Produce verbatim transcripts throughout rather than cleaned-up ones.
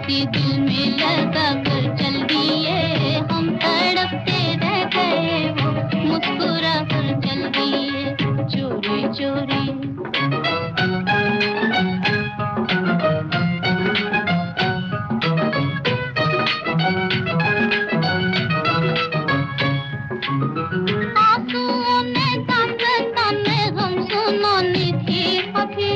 सी दिल में लगा कर चल दिए, हम तड़पते रह गए, वो मुस्कुरा कर चल दिए चोरी चोरी। आंसुओं ने ताने ताने गम सुनानी थी अभी,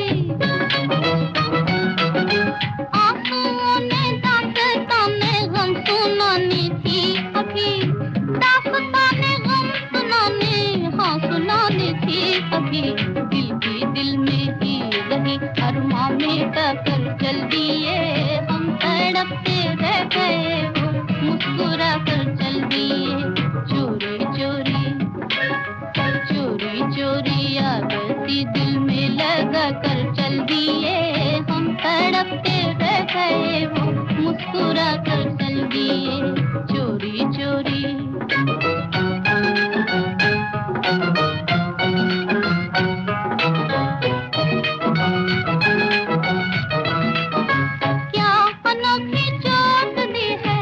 आंसुओं ने ताने ताने गम सुनानी थी अभी, दास्ताने गम सुनानी, हाँ सुनानी थी अभी। दिल की दिल में ही रही अरमां मिटा कर चल दिए, हम तड़पते रह गए, वो मुस्कुरा कर चल दिए चोरी चोरी। चोरी चोरी आदती दिल में लगा कर चल दिए, हम तड़पते रह गए, वो मुस्कुरा कर चल दिए चोरी चोरी। क्या अनोखी चोट दी है,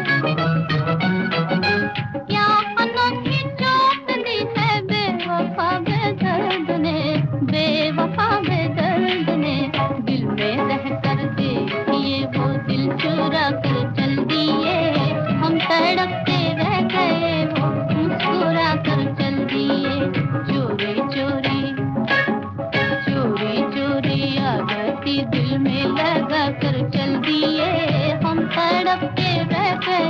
क्या अनोखी चोट दी है बेवफा बेदर्द ने, बेवफा बेदर्द ने। दिल में रह कर देखिए वो दिल चुरा कर चल दिए, हम तड़पते रह गए, वो मुस्कुरा कर चल दिए चोरी चोरी। चोरी चोरी आदती दिल में लगा कर चल दिए, हम तड़पते रह गए,